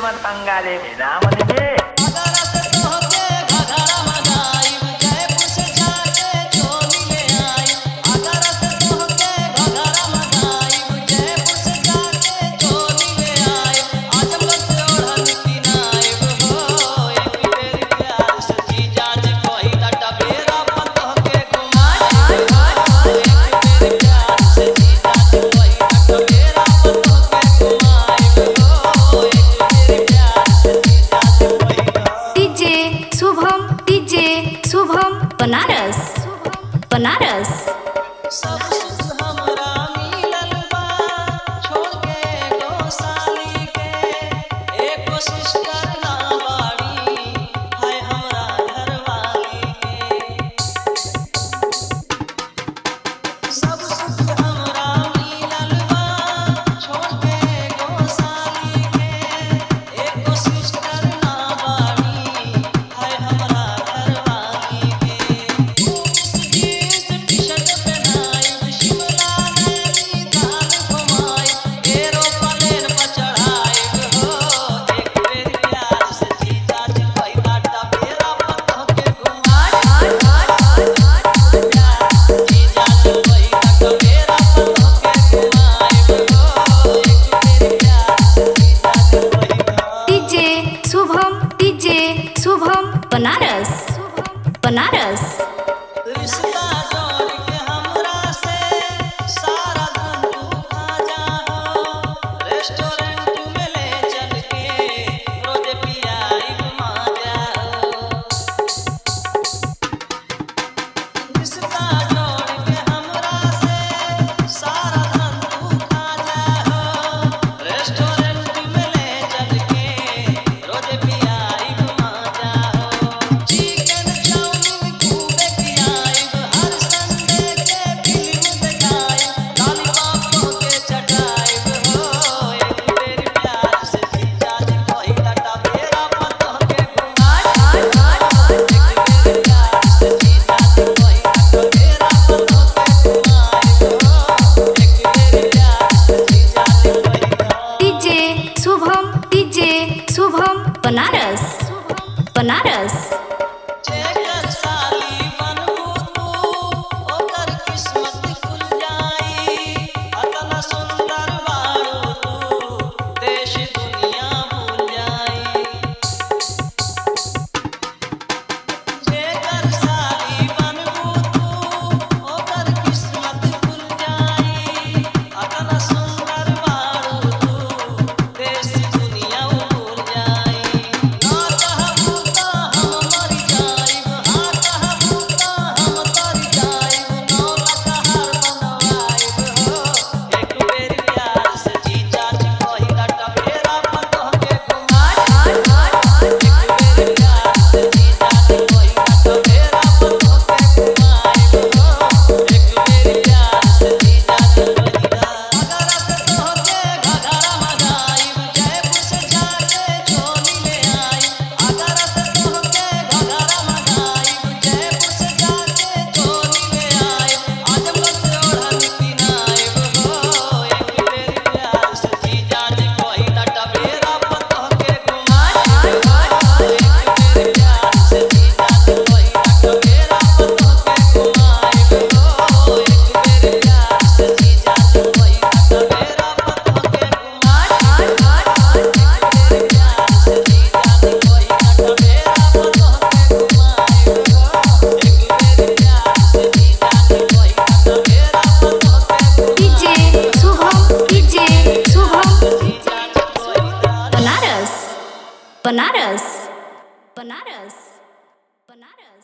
मन पंगा ले ना मन में बनारस बनारस सब सुख हमरा मिलल बा छोड़ के गौशाली के एको सिस्टर ना बाड़ी है हमरा घरवाली के सब सुख हमरा मिलल बा छोड़ के गौशाली के एको सिस्टर ना बाड़ी है हमरा घरवाली के बनारस बनारस रिश्ता जोड़ के हमरा से सारा धन तू खा जाओ रेस्टोरेंट में ले चल के रोज पियाई घुमा जाओ रिश्ता जोड़ के हमरा से सारा धन तू खा जाओ रेस्टोरेंट में ले चल के रोज पियाई घुमा जाओ चिकन चाउमीन खूबे खियाइब हर संडे के फिल्म देखाइब लॉलीपॉप के चटाइब हो एक बेर प्यार से जीजा जी कोई लटा बेरा पतोह के घुमाइब एक बेर प्यार से जीजा जी कोई लटा बेरा पतोह के घुमाइब हो एक बेर प्यार से जीजा जी कोई डीजे शुभम बनारस बनारस जेकर साली बनबू तू ओकर किस्मत खुल जाई अतना सुंदर बारू तू देश दुनिया भूल जाई जेकर साली बनबू तू ओकर किस्मत खुल जाई अतना सुंदर बारू तू देश दुनिया भूल जाई ना कहबू त हम मर जाइब हाँ कहबू त हम तर जाइब नौ लकहर बनवाइब हो एक बेर प्यार से जीजा जी कोई लटा बेरा पतोह के घुमाइब एक बेर प्यार से जीजा जी कोई लटा बेरा पतोह के घुमाइब हो एक बेर प्यार से जीजा जी अगर से तोह के घघरा मगाइब जयपुर से जाके चोली ले आइब अगर से तोह के घघरा मगाइब जयपुर से जाके चोली ले आइब आजमगढ़ से ओढ़नी पिनाइब हो एक बेर प्यार से जीजा जी कोई लटा बेरा पतोह के घुमाइब एक बेर प्यार से जीजा जी कोई लटा बेरा पतोह के घुमाइब हो एक बेर प्यार से जीजा जी कोई लटा बेरा पतोह के घुमाइब एक बेर प्यार से जीजा जी कोई लटा बेरा पतोह के घुमाइब हो एक बेर प्यार से जीजा जी कोई लटा बेरा पतोह के डीजे शुभम जीजा जी कोई बनारस बनारस बनारस बनारस